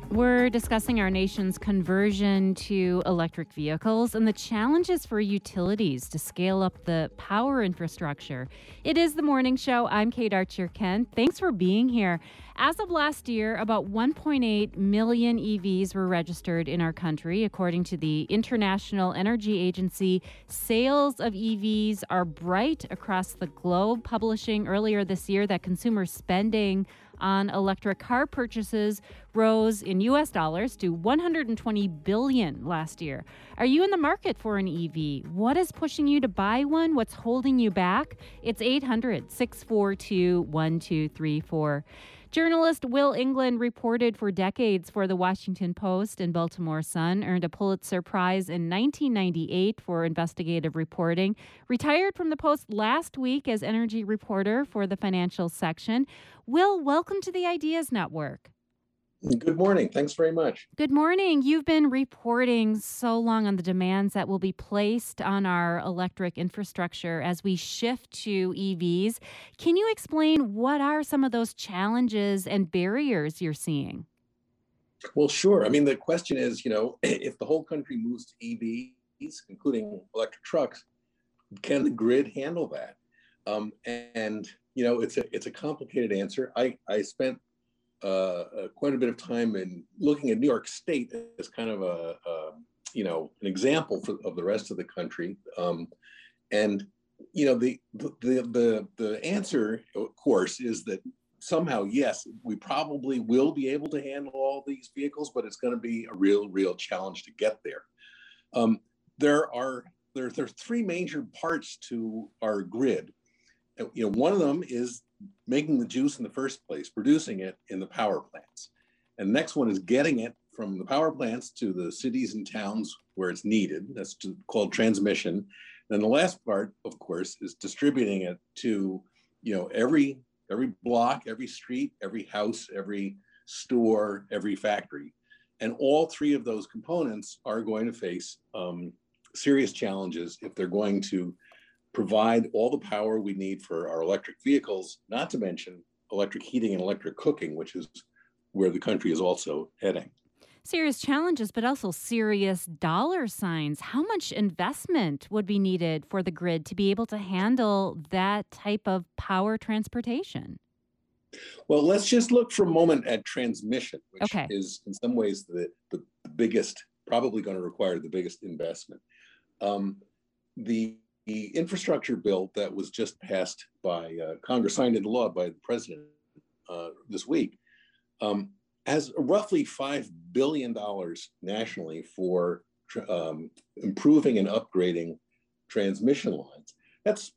We're discussing our nation's conversion to electric vehicles and the challenges for utilities to scale up the power infrastructure. It is the morning show. I'm Kate Archer-Kent. Thanks for being here. As of last year, about 1.8 million EVs were registered in our country. According to the International Energy Agency, sales of EVs are bright across the globe, publishing earlier this year that consumer spending on electric car purchases rose in U.S. dollars to $120 billion last year. Are you in the market for an EV? What is pushing you to buy one? What's holding you back? It's 800-642-1234. Journalist Will England reported for decades for the Washington Post and Baltimore Sun, earned a Pulitzer Prize in 1998 for investigative reporting, retired from the Post last week as energy reporter for the financial section. Will, welcome to the Ideas Network. Good morning. Thanks very much. Good morning. You've been reporting so long on the demands that will be placed on our electric infrastructure as we shift to EVs. Can you explain what are some of those challenges and barriers you're seeing? Well, sure. I mean, the question is, if the whole country moves to EVs, including electric trucks, can the grid handle that? It's a complicated answer. I spent quite a bit of time in looking at New York State as kind of an example of the rest of the country. The answer, of course, is that somehow, yes, we probably will be able to handle all these vehicles, but it's going to be a real challenge to get there. There are three major parts to our grid. One of them is making the juice in the first place, producing it in the power plants. And the next one is getting it from the power plants to the cities and towns where it's needed. That's called transmission. Then the last part, of course, is distributing it to, every block, every street, every house, every store, every factory. And all three of those components are going to face serious challenges if they're going to provide all the power we need for our electric vehicles, not to mention electric heating and electric cooking, which is where the country is also heading. Serious challenges, but also serious dollar signs. How much investment would be needed for the grid to be able to handle that type of power transportation? Well, let's just look for a moment at transmission, which Okay. is in some ways the biggest, probably going to require the biggest investment. The infrastructure bill that was just passed by Congress, signed into law by the president this week, has roughly $5 billion nationally for improving and upgrading transmission lines. That's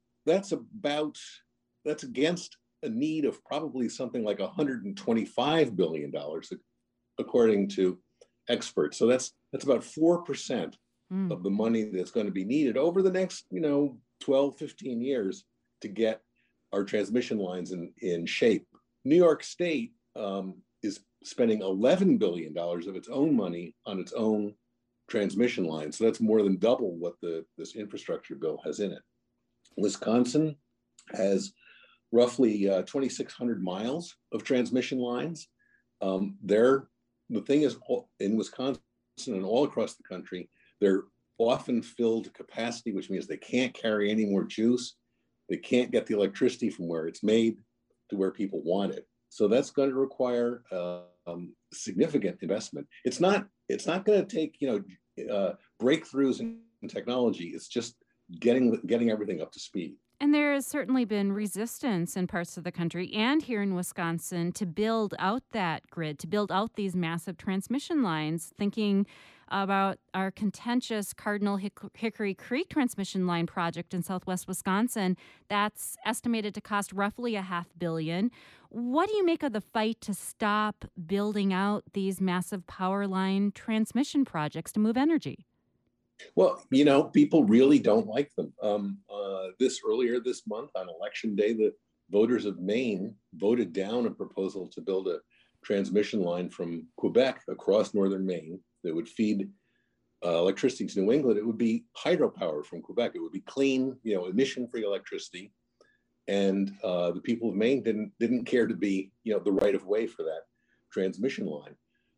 against a need of probably something like $125 billion, according to experts. So that's about 4% of the money that's going to be needed over the next, 12, 15 years to get our transmission lines in shape. New York State is spending $11 billion of its own money on its own transmission lines. So that's more than double what this infrastructure bill has in it. Wisconsin has roughly 2,600 miles of transmission lines. The thing is, in Wisconsin and all across the country, they're often filled to capacity, which means they can't carry any more juice. They can't get the electricity from where it's made to where people want it. So that's going to require significant investment. It's not going to take breakthroughs in technology. It's just getting everything up to speed. And there has certainly been resistance in parts of the country and here in Wisconsin to build out that grid, to build out these massive transmission lines, thinking about our contentious Cardinal Hickory Creek transmission line project in southwest Wisconsin. That's estimated to cost roughly $500 million. What do you make of the fight to stop building out these massive power line transmission projects to move energy? Well, people really don't like them. Earlier this month on election day, the voters of Maine voted down a proposal to build a transmission line from Quebec across northern Maine that would feed electricity to New England. It would be hydropower from Quebec. It would be clean, emission-free electricity. And the people of Maine didn't care to be, the right of way for that transmission line.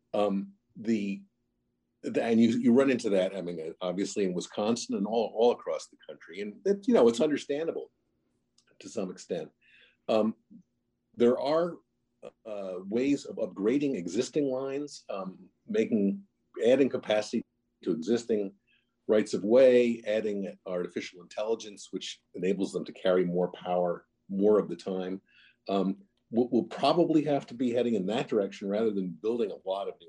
The and you run into that, I mean, obviously in Wisconsin and all across the country, and it's understandable to some extent. There are ways of upgrading existing lines, adding capacity to existing rights of way, adding artificial intelligence, which enables them to carry more power more of the time. We'll probably have to be heading in that direction rather than building a lot of new.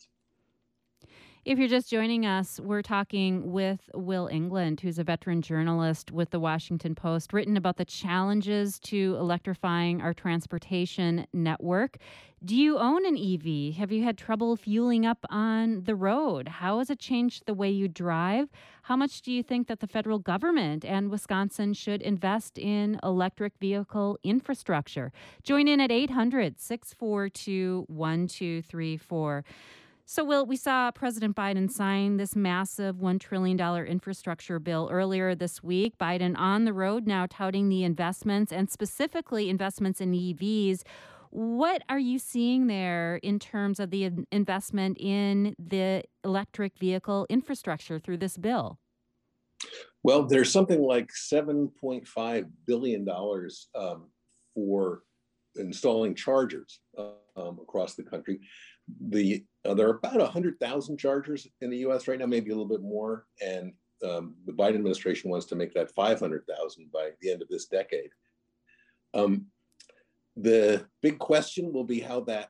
If you're just joining us, we're talking with Will England, who's a veteran journalist with the Washington Post, written about the challenges to electrifying our transportation network. Do you own an EV? Have you had trouble fueling up on the road? How has it changed the way you drive? How much do you think that the federal government and Wisconsin should invest in electric vehicle infrastructure? Join in at 800-642-1234. So, Will, we saw President Biden sign this massive $1 trillion infrastructure bill earlier this week. Biden on the road now touting the investments and specifically investments in EVs. What are you seeing there in terms of the investment in the electric vehicle infrastructure through this bill? Well, there's something like $7.5 billion for installing chargers across the country. There are about 100,000 chargers in the U.S. right now, maybe a little bit more, and the Biden administration wants to make that 500,000 by the end of this decade. The big question will be how that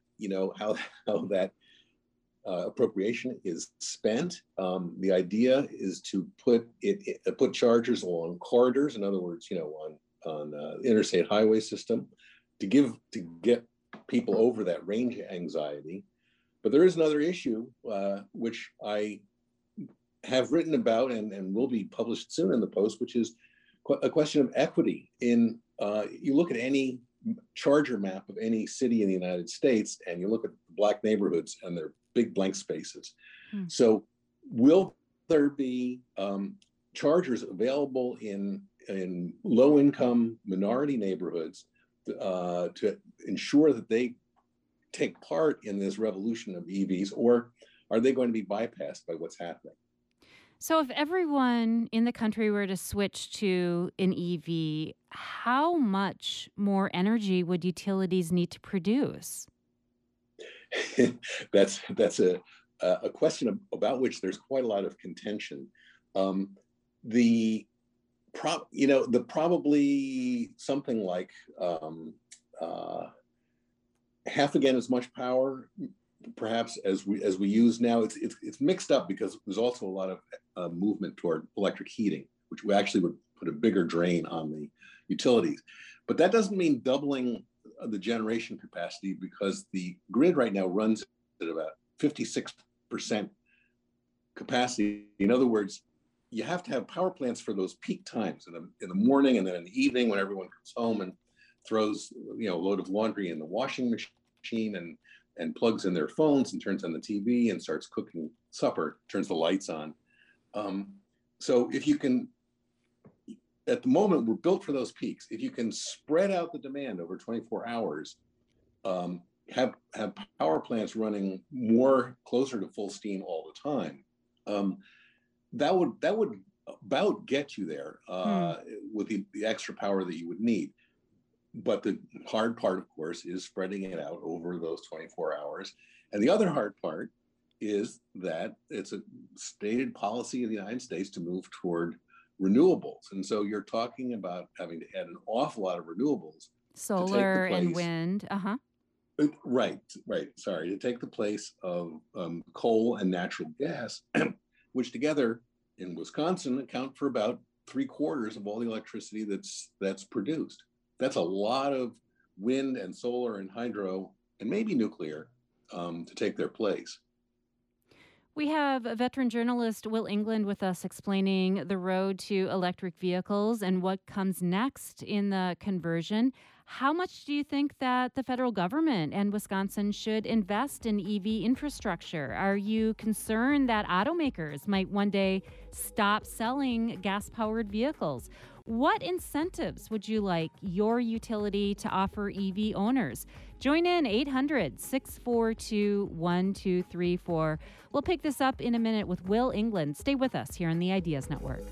appropriation is spent. The idea is to put chargers along corridors, in other words, on the interstate highway system, to get people over that range anxiety. But there is another issue, which I have written about and will be published soon in the Post, which is a question of equity. You look at any charger map of any city in the United States, and you look at Black neighborhoods, and they're big blank spaces. So will there be chargers available in low-income minority neighborhoods to ensure that they take part in this revolution of EVs, or are they going to be bypassed by what's happening? So if everyone in the country were to switch to an EV, how much more energy would utilities need to produce? That's a question about which there's quite a lot of contention. Probably something like half again as much power, perhaps, as we use now. It's mixed up because there's also a lot of movement toward electric heating, which we actually would put a bigger drain on the utilities. But that doesn't mean doubling the generation capacity, because the grid right now runs at about 56% capacity. In other words, you have to have power plants for those peak times in the morning, and then in the evening when everyone comes home and throws a load of laundry in the washing machine and plugs in their phones and turns on the TV and starts cooking supper, turns the lights on. So if you can, at the moment, we're built for those peaks. If you can spread out the demand over 24 hours, have power plants running more closer to full steam all the time, that would about get you there with the extra power that you would need. But the hard part, of course, is spreading it out over those 24 hours. And the other hard part is that it's a stated policy of the United States to move toward renewables. And so you're talking about having to add an awful lot of renewables. Solar and wind. Right. Sorry, to take the place of coal and natural gas, which together in Wisconsin account for about 3/4 of all the electricity that's produced. That's a lot of wind and solar and hydro and maybe nuclear to take their place. We have a veteran journalist, Will England, with us explaining the road to electric vehicles and what comes next in the conversion. How much do you think that the federal government and Wisconsin should invest in EV infrastructure? Are you concerned that automakers might one day stop selling gas-powered vehicles? What incentives would you like your utility to offer EV owners? Join in 800-642-1234. We'll pick this up in a minute with Will England. Stay with us here on the Ideas Network.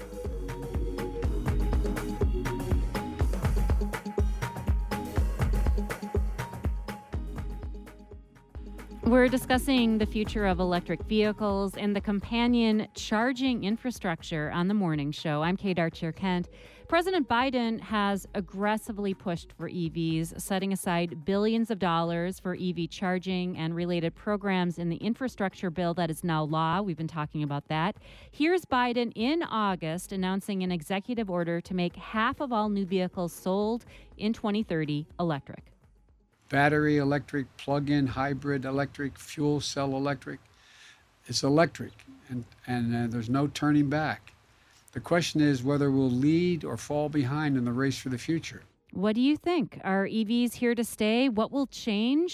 We're discussing the future of electric vehicles and the companion charging infrastructure on the morning show. I'm Kate Archer-Kent. President Biden has aggressively pushed for EVs, setting aside billions of dollars for EV charging and related programs in the infrastructure bill that is now law. We've been talking about that. Here's Biden in August announcing an executive order to make half of all new vehicles sold in 2030 electric. Battery electric, plug-in hybrid electric, fuel cell electric. It's electric, and there's no turning back. The question is whether we'll lead or fall behind in the race for the future. What do you think? Are EVs here to stay? What will change?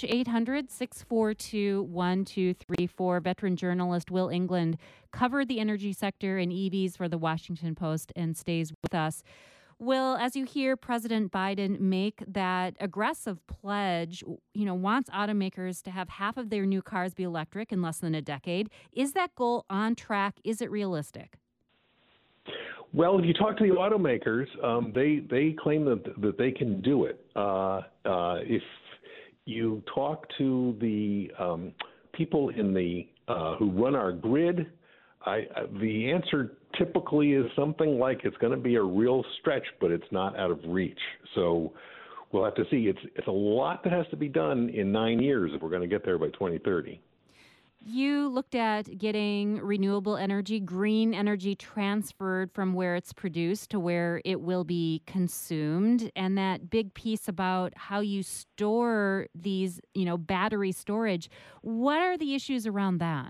800-642-1234. Veteran journalist Will England covered the energy sector and EVs for the Washington Post and stays with us. Will, as you hear President Biden make that aggressive pledge, wants automakers to have half of their new cars be electric in less than a decade. Is that goal on track? Is it realistic? Well, if you talk to the automakers, they claim that they can do it. If you talk to the people in the who run our grid, the answer typically is something like it's going to be a real stretch, but it's not out of reach. So we'll have to see. It's a lot that has to be done in 9 years if we're going to get there by 2030. You looked at getting renewable energy, green energy transferred from where it's produced to where it will be consumed, and that big piece about how you store these, battery storage. What are the issues around that?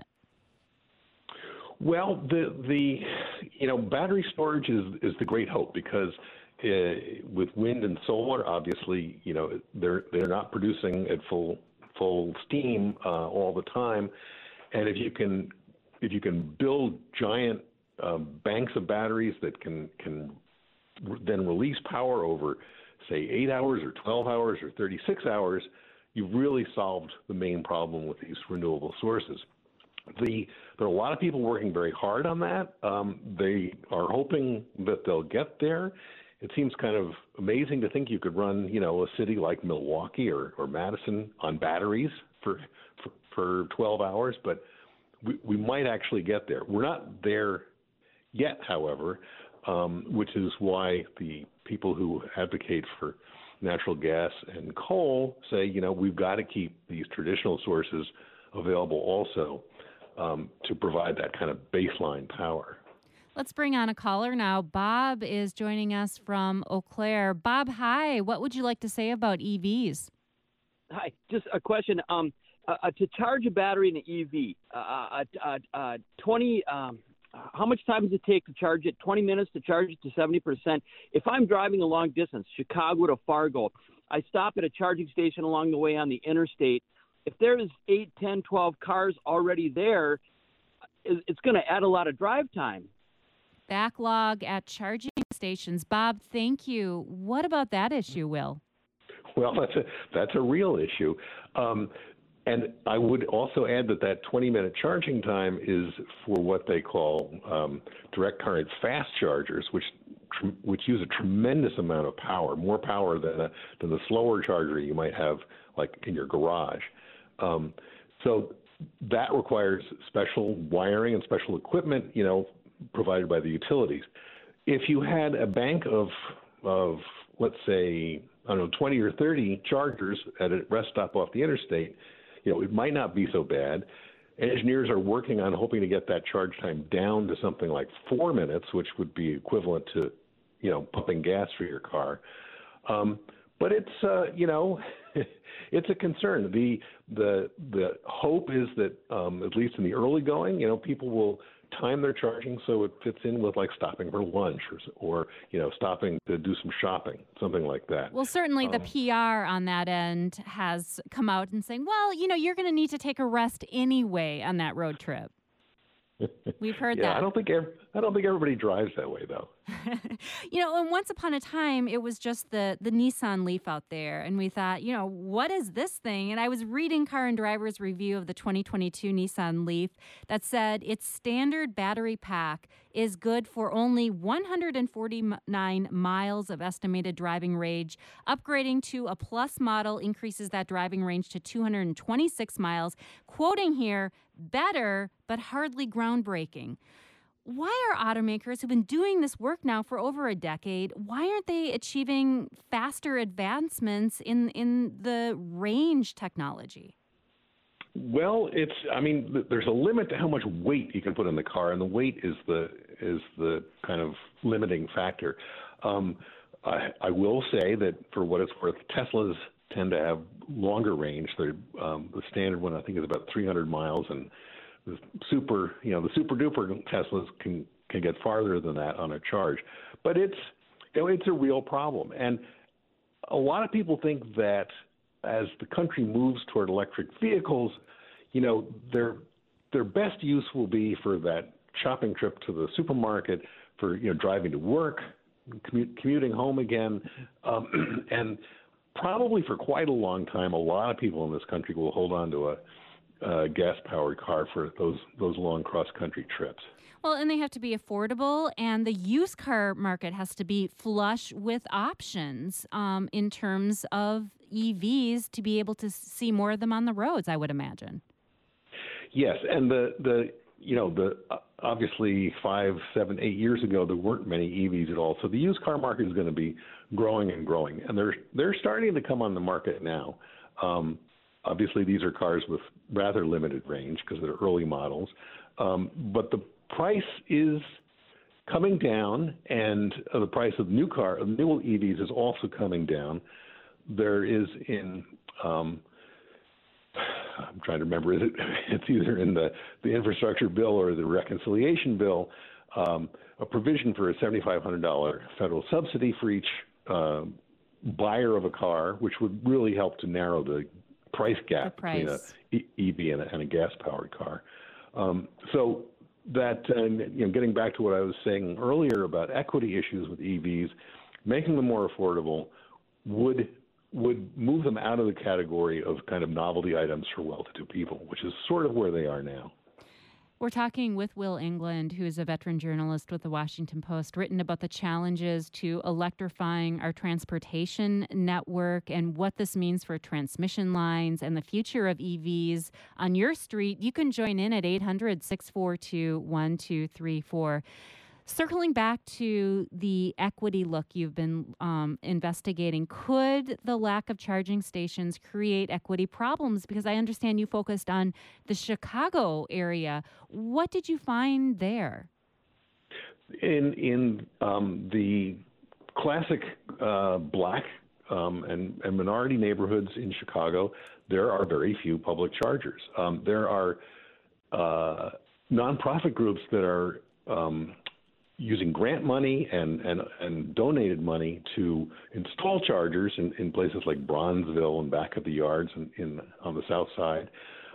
Well, the battery storage is the great hope because with wind and solar, obviously, they're not producing at full steam all the time, and if you can build giant banks of batteries that can then release power over, say, 8 hours or 12 hours or 36 hours, you've really solved the main problem with these renewable sources. There are a lot of people working very hard on that. They are hoping that they'll get there. It seems kind of amazing to think you could run, a city like Milwaukee or Madison on batteries for 12 hours, but we might actually get there. We're not there yet, however, which is why the people who advocate for natural gas and coal say, we've got to keep these traditional sources available also. To provide that kind of baseline power. Let's bring on a caller now. Bob is joining us from Eau Claire. Bob, hi. What would you like to say about EVs? Hi. Just a question. To charge a battery in an EV, how much time does it take to charge it? 20 minutes to charge it to 70%. If I'm driving a long distance, Chicago to Fargo, I stop at a charging station along the way on the interstate. If there's 8, 10, 12 cars already there, it's going to add a lot of drive time. Backlog at charging stations. Bob, thank you. What about that issue, Will? Well, that's a real issue. And I would also add that 20-minute charging time is for what they call direct current fast chargers, which use a tremendous amount of power, more power than the slower charger you might have like in your garage. So that requires special wiring and special equipment, provided by the utilities. If you had a bank of let's say, 20 or 30 chargers at a rest stop off the interstate, it might not be so bad. Engineers are working on hoping to get that charge time down to something like 4 minutes, which would be equivalent to, pumping gas for your car. But it's, it's a concern. The hope is that, at least in the early going, people will time their charging so it fits in with like stopping for lunch or stopping to do some shopping, something like that. Well, certainly the PR on that end has come out and saying, well, you're going to need to take a rest anyway on that road trip. We've heard Yeah, that. I don't think everybody drives that way, though. And once upon a time, it was just the Nissan Leaf out there. And we thought, what is this thing? And I was reading Car and Driver's review of the 2022 Nissan Leaf that said its standard battery pack is good for only 149 miles of estimated driving range. Upgrading to a Plus model increases that driving range to 226 miles. Quoting here, better, but hardly groundbreaking. Why are automakers who've been doing this work now for over a decade, why aren't they achieving faster advancements in the range technology? Well, there's a limit to how much weight you can put in the car, and the weight is the kind of limiting factor. I will say that for what it's worth, Teslas tend to have longer range. The standard one I think is about 300 miles, and the super duper Teslas can get farther than that on a charge. But it's a real problem, and a lot of people think that as the country moves toward electric vehicles, their best use will be for that shopping trip to the supermarket, for driving to work, commuting home again, and probably for quite a long time, a lot of people in this country will hold on to a gas-powered car for those long cross-country trips. Well, and they have to be affordable, and the used car market has to be flush with options in terms of EVs to be able to see more of them on the roads, I would imagine. Yes, and the obviously 5, 7, 8 years ago there weren't many EVs at all, so the used car market is going to be growing and growing, and they're starting to come on the market now. Obviously, these are cars with rather limited range because they're early models, but the price is coming down, and the price of new EVs is also coming down. There is I'm trying to remember, it's either in the infrastructure bill or the reconciliation bill, a provision for a $7,500 federal subsidy for each buyer of a car, which would really help to narrow the price gap between an EV and a gas-powered car. So that, getting back to what I was saying earlier about equity issues with EVs, making them more affordable would move them out of the category of kind of novelty items for well-to-do people, which is sort of where they are now. We're talking with Will England, who is a veteran journalist with the Washington Post, written about the challenges to electrifying our transportation network and what this means for transmission lines and the future of EVs on your street. You can join in at 800-642-1234. Circling back to the equity look you've been investigating, could the lack of charging stations create equity problems? Because I understand you focused on the Chicago area. What did you find there? In the classic black and minority neighborhoods in Chicago, there are very few public chargers. There are nonprofit groups that are using grant money and donated money to install chargers in places like Bronzeville and back of the yards on the south side.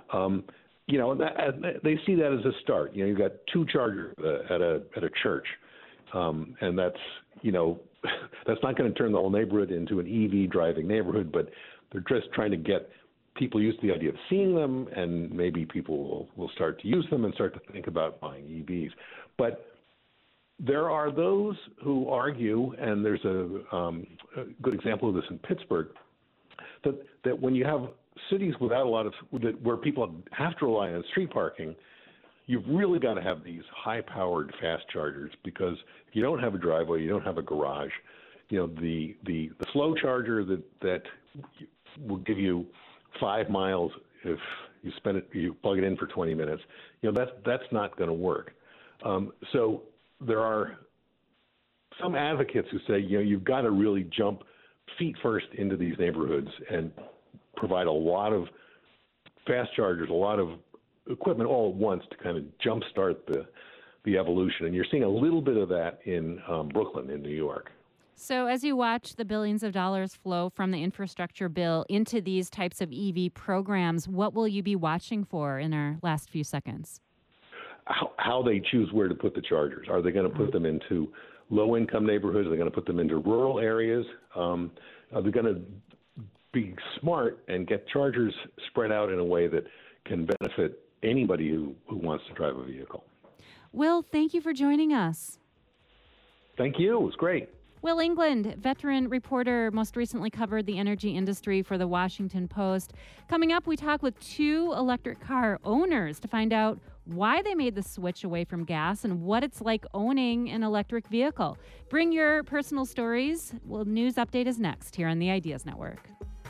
They see that as a start. You've got 2 chargers at a church, and that's not going to turn the whole neighborhood into an EV driving neighborhood, but they're just trying to get people used to the idea of seeing them, and maybe people will start to use them and start to think about buying EVs. But there are those who argue, and there's a good example of this in Pittsburgh, that when you have cities without a lot of where people have to rely on street parking, you've really got to have these high-powered fast chargers, because if you don't have a driveway, you don't have a garage. The slow charger that will give you 5 miles if you plug it in for 20 minutes. That's not going to work. So there are some advocates who say, you've got to really jump feet first into these neighborhoods and provide a lot of fast chargers, a lot of equipment all at once to kind of jumpstart the evolution. And you're seeing a little bit of that in Brooklyn in New York. So as you watch the billions of dollars flow from the infrastructure bill into these types of EV programs, what will you be watching for in our last few seconds? how they choose where to put the chargers. Are they going to put them into low-income neighborhoods? Are they going to put them into rural areas? Are they going to be smart and get chargers spread out in a way that can benefit anybody who wants to drive a vehicle? Will, thank you for joining us. Thank you. It was great. Will England, veteran reporter, most recently covered the energy industry for the Washington Post. Coming up, we talk with 2 electric car owners to find out why they made the switch away from gas and what it's like owning an electric vehicle. Bring your personal stories. Well, News Update is next here on the Ideas Network.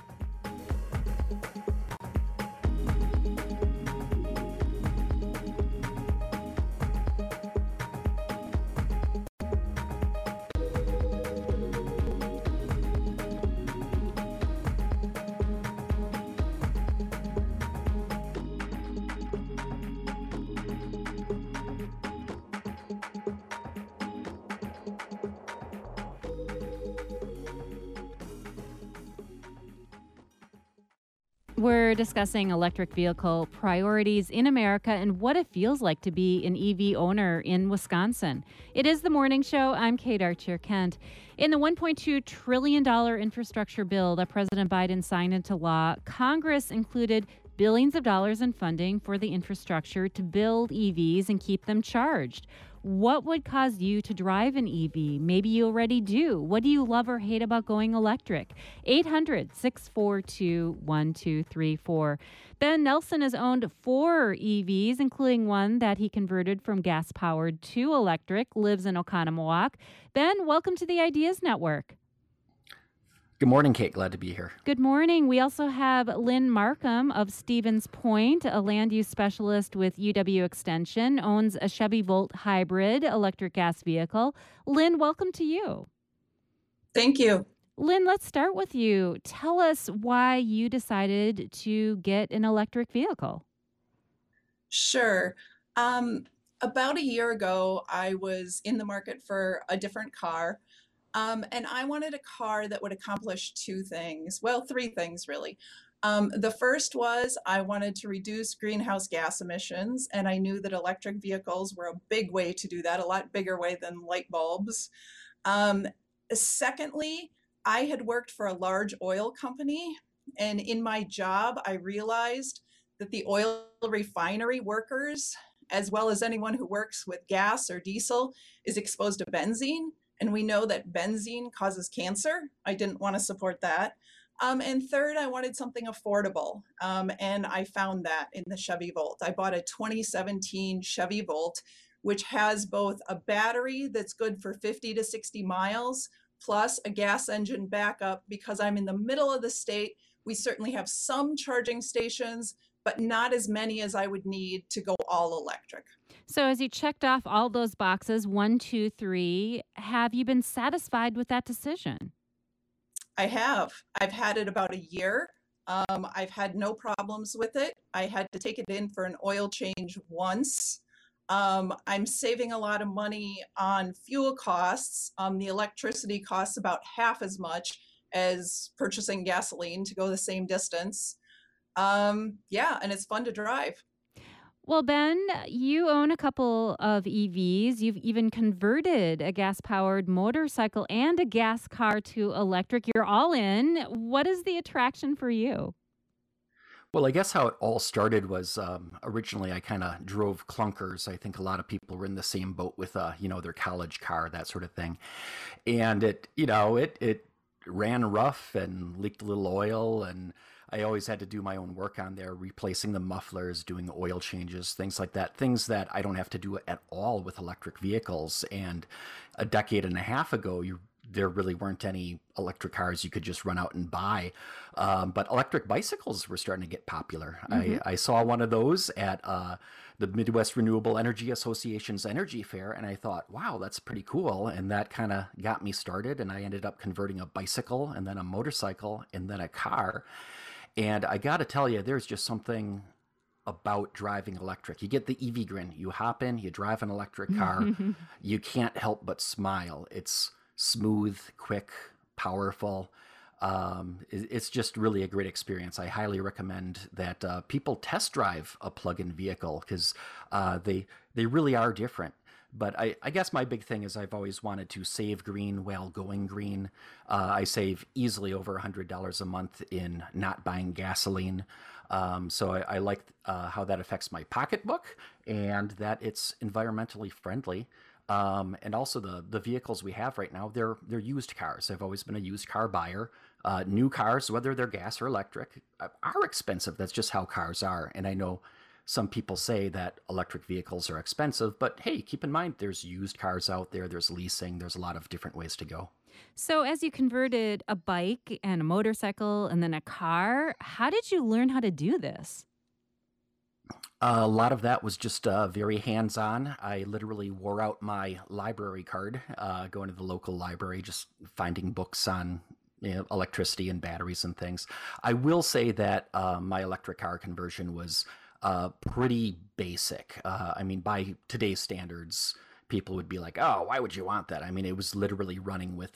We're discussing electric vehicle priorities in America and what it feels like to be an EV owner in Wisconsin. It is the morning show. I'm Kate Archer-Kent. In the $1.2 trillion infrastructure bill that President Biden signed into law, Congress included billions of dollars in funding for the infrastructure to build EVs and keep them charged. What would cause you to drive an EV? Maybe you already do. What do you love or hate about going electric? 800-642-1234. Ben Nelson has owned 4 EVs, including one that he converted from gas-powered to electric, lives in Oconomowoc. Ben, welcome to the Ideas Network. Good morning, Kate. Glad to be here. Good morning. We also have Lynn Markham of Stevens Point, a land use specialist with UW Extension, owns a Chevy Volt hybrid electric gas vehicle. Lynn, welcome to you. Thank you. Lynn, let's start with you. Tell us why you decided to get an electric vehicle. Sure. About a year ago, I was in the market for a different car. And I wanted a car that would accomplish 2 things. Well, 3 things, really. The first was I wanted to reduce greenhouse gas emissions, and I knew that electric vehicles were a big way to do that, a lot bigger way than light bulbs. Secondly, I had worked for a large oil company, and in my job, I realized that the oil refinery workers, as well as anyone who works with gas or diesel, is exposed to benzene. And we know that benzene causes cancer. I didn't want to support that. And third, I wanted something affordable. And I found that in the Chevy Volt. I bought a 2017 Chevy Volt, which has both a battery that's good for 50 to 60 miles, plus a gas engine backup. Because I'm in the middle of the state, we certainly have some charging stations, but not as many as I would need to go all electric. So as you checked off all those boxes, 1, 2, 3, have you been satisfied with that decision? I have. I've had it about a year. I've had no problems with it. I had to take it in for an oil change once. I'm saving a lot of money on fuel costs. The electricity costs about half as much as purchasing gasoline to go the same distance. And it's fun to drive. Well, Ben, you own a couple of EVs. You've even converted a gas-powered motorcycle and a gas car to electric. You're all in. What is the attraction for you? Well, I guess how it all started was originally I kind of drove clunkers. I think a lot of people were in the same boat with, their college car, that sort of thing. And it ran rough and leaked a little oil, and I always had to do my own work on there, replacing the mufflers, doing the oil changes, things like that, things that I don't have to do at all with electric vehicles. And a decade and a half ago, there really weren't any electric cars you could just run out and buy. But electric bicycles were starting to get popular. Mm-hmm. I saw one of those at the Midwest Renewable Energy Association's Energy Fair, and I thought, wow, that's pretty cool. And that kind of got me started, and I ended up converting a bicycle and then a motorcycle and then a car. And I got to tell you, there's just something about driving electric. You get the EV grin. You hop in, you drive an electric car. You can't help but smile. It's smooth, quick, powerful. It's just really a great experience. I highly recommend that people test drive a plug-in vehicle because they really are different. But I guess my big thing is I've always wanted to save green while going green. I save easily over $100 a month in not buying gasoline. So I like how that affects my pocketbook and that it's environmentally friendly. And also the vehicles we have right now, they're used cars. I've always been a used car buyer. New cars, whether they're gas or electric, are expensive. That's just how cars are. And I know some people say that electric vehicles are expensive, but hey, keep in mind there's used cars out there, there's leasing, there's a lot of different ways to go. So, as you converted a bike and a motorcycle and then a car, how did you learn how to do this? A lot of that was just very hands-on. I literally wore out my library card, going to the local library, just finding books on electricity and batteries and things. I will say that my electric car conversion was pretty basic. I mean, by today's standards, people would be like, "Oh, why would you want that?" I mean, it was literally running with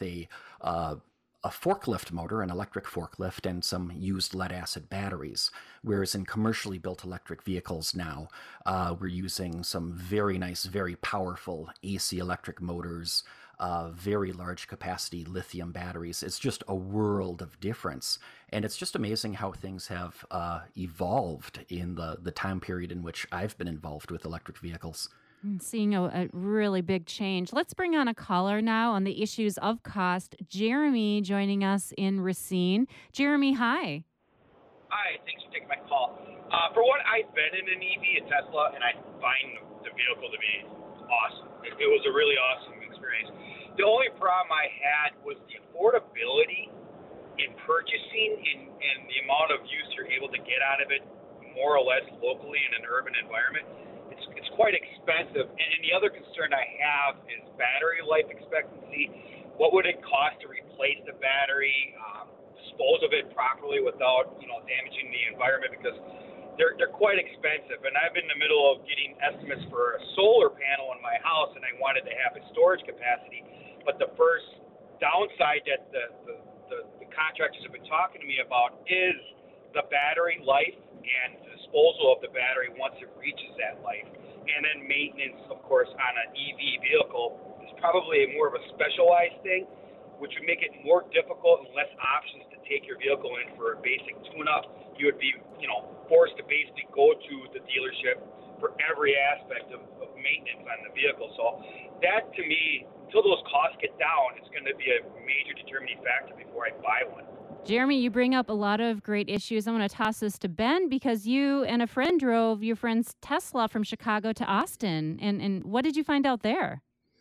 a forklift motor, an electric forklift, and some used lead acid batteries. Whereas in commercially built electric vehicles now, we're using some very nice, very powerful AC electric motors, very large capacity lithium batteries. It's just a world of difference. And it's just amazing how things have evolved in the time period in which I've been involved with electric vehicles. Seeing a really big change. Let's bring on a caller now on the issues of cost. Jeremy joining us in Racine. Jeremy, hi. Hi, thanks for taking my call. For one, I've been in an EV, a Tesla, and I find the vehicle to be awesome. It was a really awesome experience. The only problem I had was the affordability in purchasing and the amount of use you're able to get out of it more or less locally in an urban environment. It's quite expensive. And the other concern I have is battery life expectancy. What would it cost to replace the battery, dispose of it properly without, damaging the environment? Because they're quite expensive. And I've been in the middle of getting estimates for a solar panel in my house, and I wanted to have a storage capacity. But the first downside that the contractors have been talking to me about is the battery life and the disposal of the battery once it reaches that life. And then maintenance, of course, on an EV vehicle is probably more of a specialized thing, which would make it more difficult and less options to take your vehicle in for a basic tune-up. You would be, forced to basically go to the dealership for every aspect of maintenance on the vehicle. So that, to me, until those costs get down, it's going to be a major determining factor before I buy one. Jeremy, you bring up a lot of great issues. I'm going to toss this to Ben because you and a friend drove your friend's Tesla from Chicago to Austin. And what did you find out there?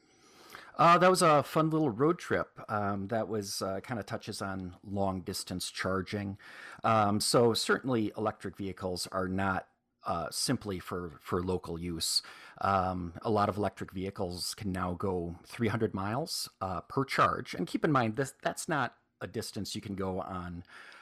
That was a fun little road trip. That was kind of touches on long distance charging. So certainly electric vehicles are not simply for local use. A lot of electric vehicles can now go 300 miles per charge. And keep in mind, that's not a distance you can go on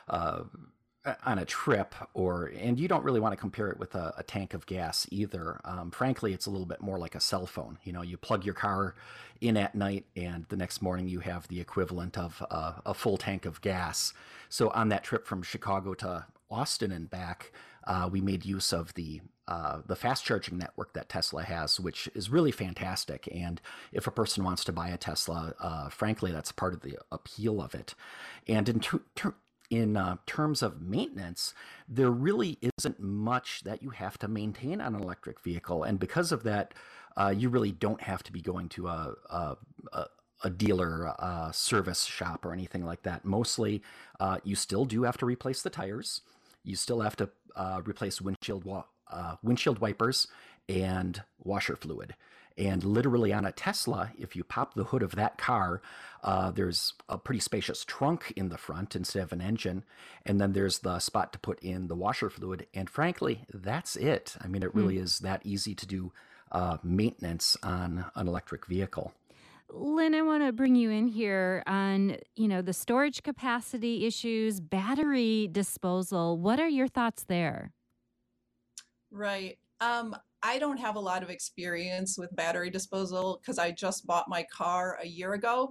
a trip, and you don't really want to compare it with a tank of gas either. Frankly, it's a little bit more like a cell phone. You plug your car in at night, and the next morning you have the equivalent of a full tank of gas. So on that trip from Chicago to Austin and back, we made use of the fast charging network that Tesla has, which is really fantastic. And if a person wants to buy a Tesla, frankly, that's part of the appeal of it. And in terms of maintenance, there really isn't much that you have to maintain on an electric vehicle. And because of that, you really don't have to be going to a dealer service shop or anything like that. Mostly, you still do have to replace the tires. You still have to replace windshield wipers and washer fluid. And literally on a Tesla, if you pop the hood of that car, there's a pretty spacious trunk in the front instead of an engine. And then there's the spot to put in the washer fluid. And frankly, that's it. I mean, it really is that easy to do maintenance on an electric vehicle. Lynn, I want to bring you in here on, the storage capacity issues, battery disposal. What are your thoughts there? Right. I don't have a lot of experience with battery disposal because I just bought my car a year ago.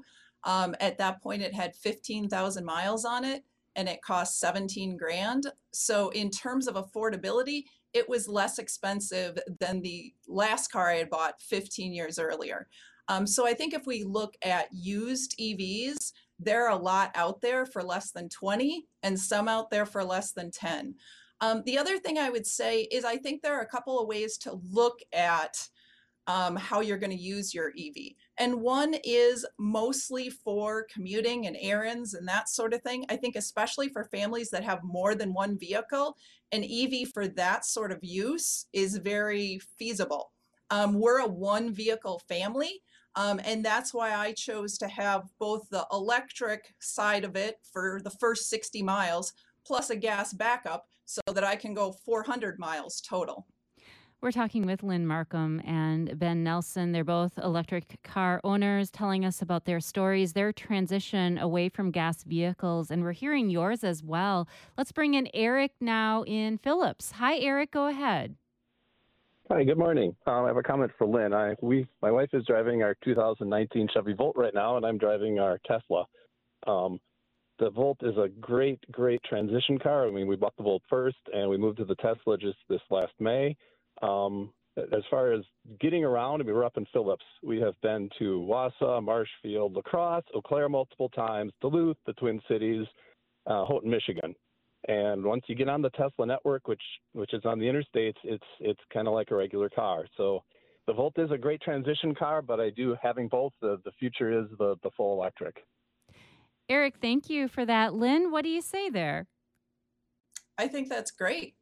At that point, it had 15,000 miles on it, and it cost 17 grand. So in terms of affordability, it was less expensive than the last car I had bought 15 years earlier. So I think if we look at used EVs, there are a lot out there for less than 20 and some out there for less than 10. The other thing I would say is I think there are a couple of ways to look at how you're going to use your EV. And one is mostly for commuting and errands and that sort of thing. I think especially for families that have more than one vehicle, an EV for that sort of use is very feasible. We're a one vehicle family. And that's why I chose to have both the electric side of it for the first 60 miles plus a gas backup so that I can go 400 miles total. We're talking with Lynn Markham and Ben Nelson. They're both electric car owners telling us about their stories, their transition away from gas vehicles, and we're hearing yours as well. Let's bring in Eric now in Phillips. Hi, Eric. Go ahead. Hi, good morning. I have a comment for Lynn. My wife is driving our 2019 Chevy Volt right now, and I'm driving our Tesla. The Volt is a great transition car. I mean, we bought the Volt first, and we moved to the Tesla just this last May. As far as getting around, I mean, we're up in Phillips. We have been to Wausau, Marshfield, La Crosse, Eau Claire multiple times, Duluth, the Twin Cities, Houghton, Michigan. And once you get on the Tesla network, which is on the interstates, it's kind of like a regular car. So the Volt is a great transition car, but having both, the future is the full electric. Eric, thank you for that. Lynn, what do you say there? I think that's great.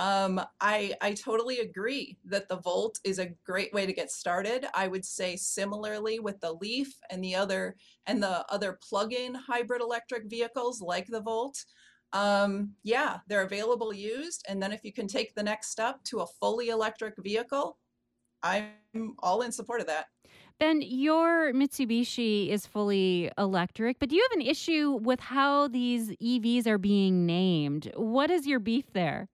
I totally agree that the Volt is a great way to get started. I would say similarly with the Leaf and the other plug-in hybrid electric vehicles like the Volt. Yeah, they're available used. And then if you can take the next step to a fully electric vehicle, I'm all in support of that. Ben, your Mitsubishi is fully electric, but do you have an issue with how these EVs are being named? What is your beef there?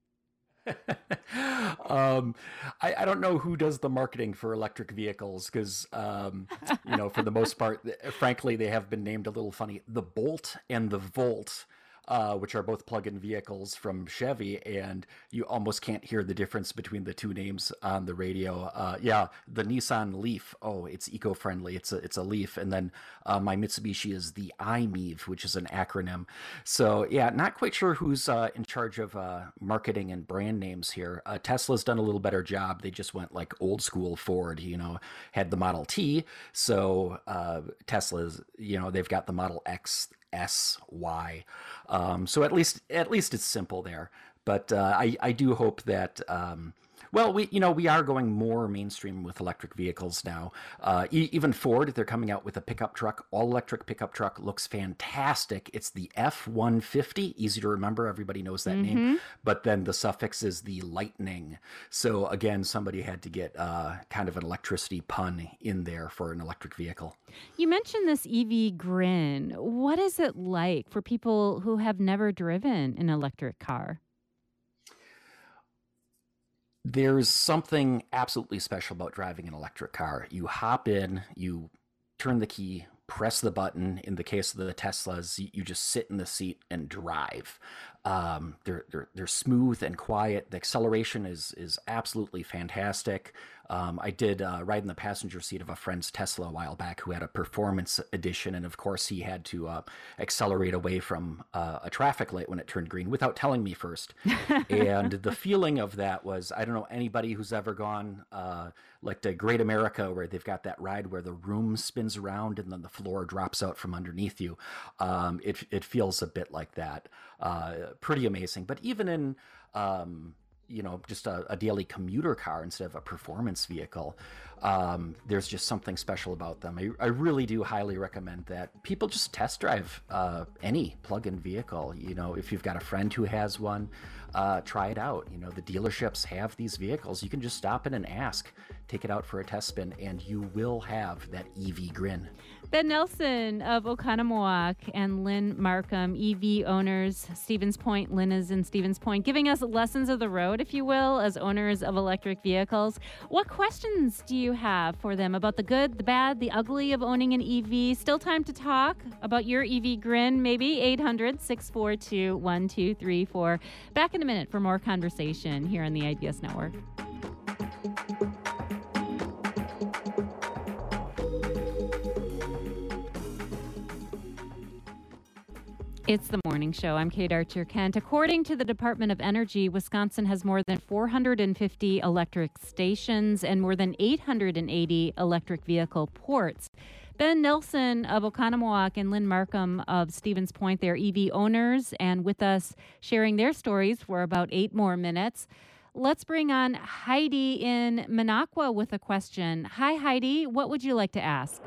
I don't know who does the marketing for electric vehicles because, for the most part, frankly, they have been named a little funny. The Bolt and the Volt, which are both plug-in vehicles from Chevy, and you almost can't hear the difference between the two names on the radio. The Nissan Leaf, it's eco-friendly. It's a Leaf, and then my Mitsubishi is the iMEV, which is an acronym. So yeah, not quite sure who's in charge of marketing and brand names here. Tesla's done a little better job. They just went like old school Ford, had the Model T. So Tesla's, they've got the Model X, S, Y. So at least it's simple there. But I do hope that we are going more mainstream with electric vehicles now. Even Ford, they're coming out with a pickup truck, all electric pickup truck, looks fantastic. It's the F-150, easy to remember. Everybody knows that name. But then the suffix is the Lightning. So again, somebody had to get kind of an electricity pun in there for an electric vehicle. You mentioned this EV Grin. What is it like for people who have never driven an electric car? There's something absolutely special about driving an electric car. You hop in, you turn the key, press the button. In the case of the Teslas, you just sit in the seat and drive. They're smooth and quiet. The acceleration is absolutely fantastic. I did ride in the passenger seat of a friend's Tesla a while back who had a performance edition, and of course he had to accelerate away from a traffic light when it turned green without telling me first. And the feeling of that was, I don't know anybody who's ever gone like to Great America where they've got that ride where the room spins around and then the floor drops out from underneath you. It feels a bit like that. Pretty amazing. But even in just a daily commuter car instead of a performance vehicle, there's just something special about them. I really do highly recommend that people just test drive any plug-in vehicle. If you've got a friend who has one, try it out. The dealerships have these vehicles. You can just stop in and ask, take it out for a test spin, and you will have that EV grin. Ben Nelson of Oconomowoc and Lynn Markham, EV owners, Stevens Point. Lynn is in Stevens Point, giving us lessons of the road, if you will, as owners of electric vehicles. What questions do you have for them about the good, the bad, the ugly of owning an EV? Still time to talk about your EV grin, maybe. 800-642-1234. Back in a minute for more conversation here on the IBS Network. It's the morning show. I'm Kate Archer-Kent. According to the Department of Energy, Wisconsin has more than 450 electric stations and more than 880 electric vehicle ports. Ben Nelson of Oconomowoc and Lynn Markham of Stevens Point, they're EV owners, and with us sharing their stories for about 8 more minutes. Let's bring on Heidi in Minocqua with a question. Hi, Heidi. What would you like to ask?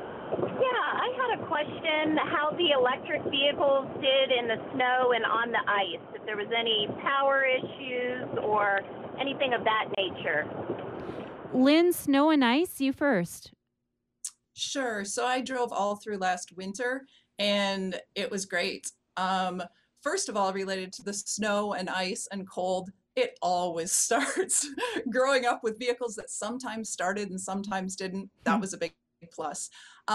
Question how the electric vehicles did in the snow and on the ice, if there was any power issues or anything of that nature. Lynn, snow and ice, you first. Sure. So I drove all through last winter and it was great. First of all, related to the snow and ice and cold, it always starts. Growing up with vehicles that sometimes started and sometimes didn't, that was a big plus.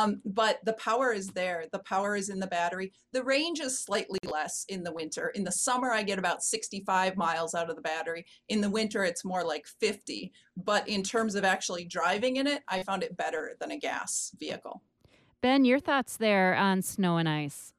But the power is there. The power is in the battery. The range is slightly less in the winter. In the summer, I get about 65 miles out of the battery. In the winter, it's more like 50. But in terms of actually driving in it, I found it better than a gas vehicle. Ben, your thoughts there on snow and ice?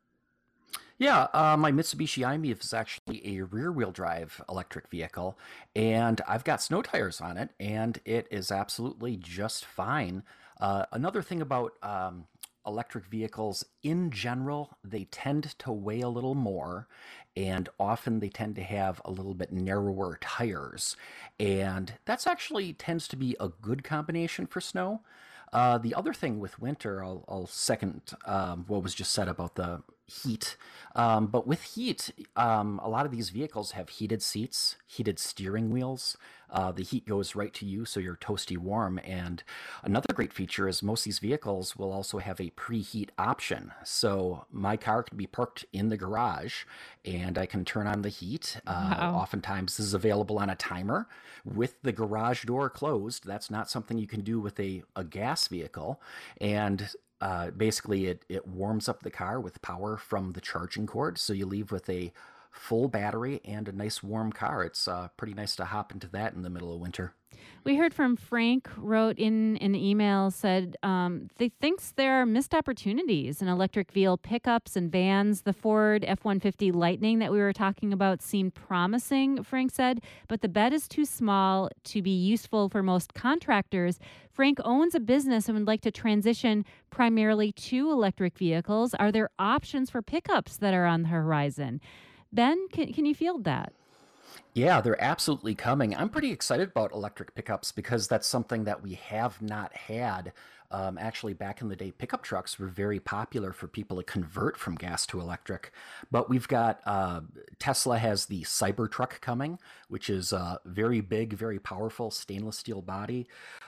Yeah, my Mitsubishi i-MiEV is actually a rear-wheel drive electric vehicle, and I've got snow tires on it, and it is absolutely just fine. Another thing about electric vehicles in general, they tend to weigh a little more, and often they tend to have a little bit narrower tires. And that's actually tends to be a good combination for snow. The other thing with winter, I'll second what was just said about the heat. But with heat, a lot of these vehicles have heated seats, heated steering wheels. The heat goes right to you, so you're toasty warm. And another great feature is most of these vehicles will also have a preheat option. So my car can be parked in the garage, and I can turn on the heat. Wow. Oftentimes this is available on a timer with the garage door closed. That's not something you can do with a gas vehicle. And basically it warms up the car with power from the charging cord. So you leave with a full battery and a nice warm car. It's pretty nice to hop into that in the middle of winter. We heard from Frank, wrote in an email, said they thinks there are missed opportunities in electric vehicle pickups and vans. The Ford F-150 Lightning that we were talking about seemed promising, Frank said, but the bed is too small to be useful for most contractors. Frank owns a business and would like to transition primarily to electric vehicles. Are there options for pickups that are on the horizon? Ben, can you field that? Yeah, they're absolutely coming. I'm pretty excited about electric pickups because that's something that we have not had. Actually, back in the day, pickup trucks were very popular for people to convert from gas to electric. But we've got Tesla has the Cybertruck coming, which is a very big, very powerful stainless steel body.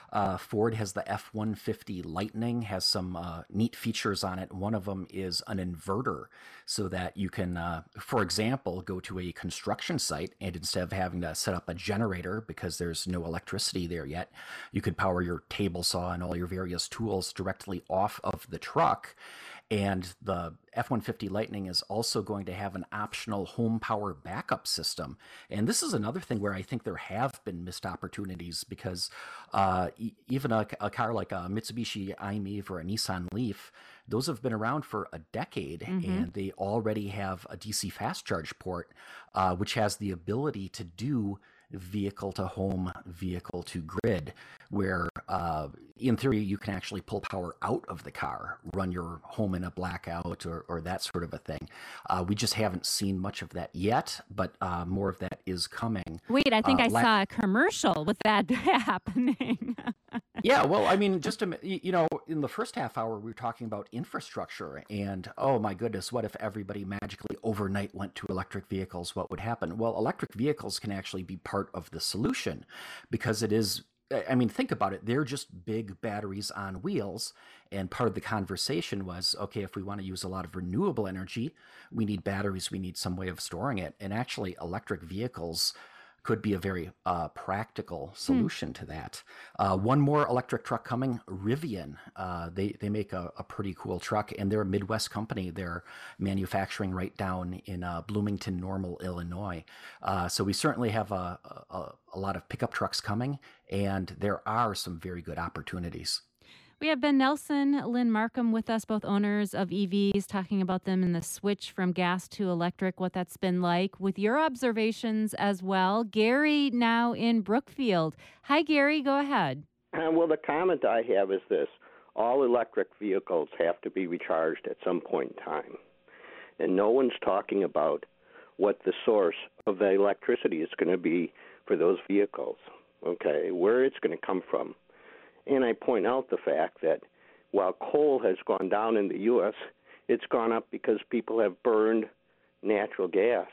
Ford has the F-150 Lightning, has some neat features on it. One of them is an inverter so that you can, for example, go to a construction site and instead of having to set up a generator because there's no electricity there yet, you could power your table saw and all your various tools directly off of the truck. And the F-150 Lightning is also going to have an optional home power backup system. And this is another thing where I think there have been missed opportunities because even a car like a Mitsubishi i-MiEV or a Nissan Leaf, those have been around for a decade, and they already have a DC fast charge port, which has the ability to do vehicle to home, vehicle to grid, where in theory you can actually pull power out of the car, run your home in a blackout or that sort of a thing. We just haven't seen much of that yet, but more of that is coming. Wait, I think I saw a commercial with that happening. Yeah, well, I mean, just in the first half hour, we were talking about infrastructure and, oh my goodness, what if everybody magically overnight went to electric vehicles? What would happen? Well, electric vehicles can actually be part of the solution because it is I mean, think about it. They're just big batteries on wheels. And part of the conversation was, okay, if we want to use a lot of renewable energy, we need batteries, we need some way of storing it. And actually, electric vehicles could be a very practical solution to that. One more electric truck coming, Rivian. They make a pretty cool truck, and they're a Midwest company. They're manufacturing right down in Bloomington Normal, Illinois. So we certainly have a lot of pickup trucks coming, and there are some very good opportunities. We have Ben Nelson, Lynn Markham with us, both owners of EVs, talking about them in the switch from gas to electric, what that's been like, with your observations as well. Gary now in Brookfield. Hi, Gary. Go ahead. Well, the comment I have is this. All electric vehicles have to be recharged at some point in time. And no one's talking about what the source of the electricity is going to be for those vehicles, okay, where it's going to come from. And I point out the fact that while coal has gone down in the U.S., it's gone up because people have burned natural gas.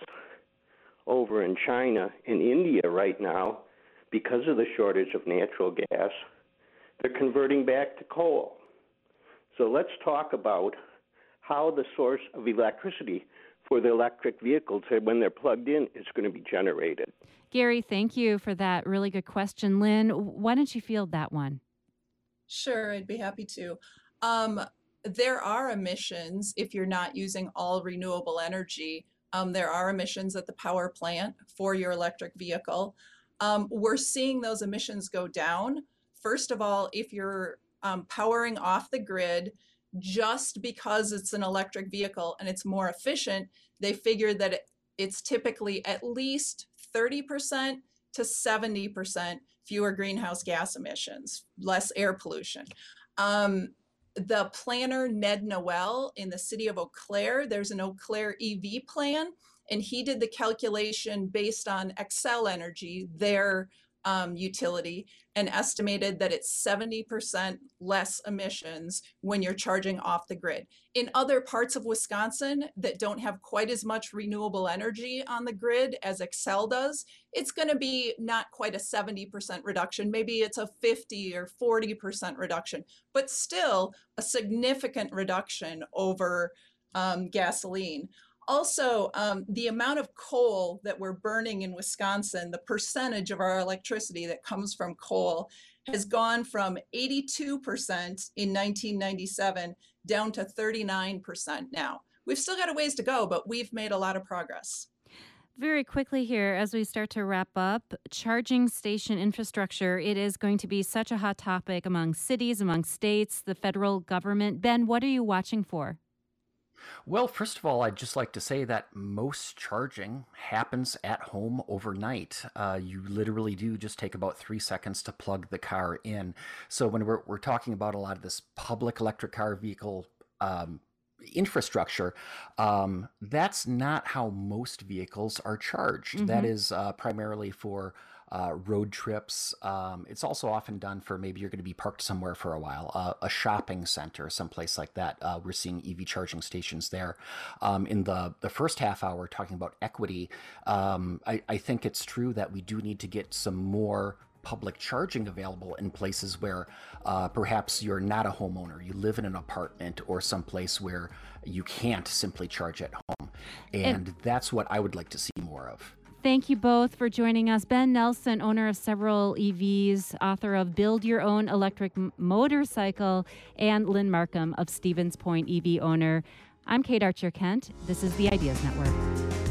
Over in China and India right now, because of the shortage of natural gas, they're converting back to coal. So let's talk about how the source of electricity for the electric vehicles, when they're plugged in, is going to be generated. Gary, thank you for that really good question. Lynn, why don't you field that one? Sure, I'd be happy to. There are emissions if you're not using all renewable energy. There are emissions at the power plant for your electric vehicle. We're seeing those emissions go down. First of all, if you're powering off the grid, just because it's an electric vehicle and it's more efficient, they figure that it's typically at least 30% to 70% fewer greenhouse gas emissions, less air pollution. The planner, Ned Noel, in the city of Eau Claire, there's an Eau Claire EV plan, and he did the calculation based on Xcel Energy, their utility, and estimated that it's 70% less emissions when you're charging off the grid. In other parts of Wisconsin that don't have quite as much renewable energy on the grid as Xcel does, it's going to be not quite a 70% reduction. Maybe it's a 50 or 40% reduction, but still a significant reduction over gasoline. Also, the amount of coal that we're burning in Wisconsin, the percentage of our electricity that comes from coal, has gone from 82% in 1997 down to 39% now. We've still got a ways to go, but we've made a lot of progress. Very quickly here, as we start to wrap up, charging station infrastructure, it is going to be such a hot topic among cities, among states, the federal government. Ben, what are you watching for? Well, first of all, I'd just like to say that most charging happens at home overnight. You literally do just take about 3 seconds to plug the car in. So when we're talking about a lot of this public electric car vehicle infrastructure, that's not how most vehicles are charged. Mm-hmm. That is primarily for road trips. It's also often done for maybe you're going to be parked somewhere for a while, a shopping center, someplace like that. We're seeing EV charging stations there. In the first half hour, talking about equity, I think it's true that we do need to get some more public charging available in places where perhaps you're not a homeowner, you live in an apartment or someplace where you can't simply charge at home. And that's what I would like to see more of. Thank you both for joining us. Ben Nelson, owner of several EVs, author of Build Your Own Electric Motorcycle, and Lynn Markham of Stevens Point EV owner. I'm Kate Archer-Kent. This is the Ideas Network.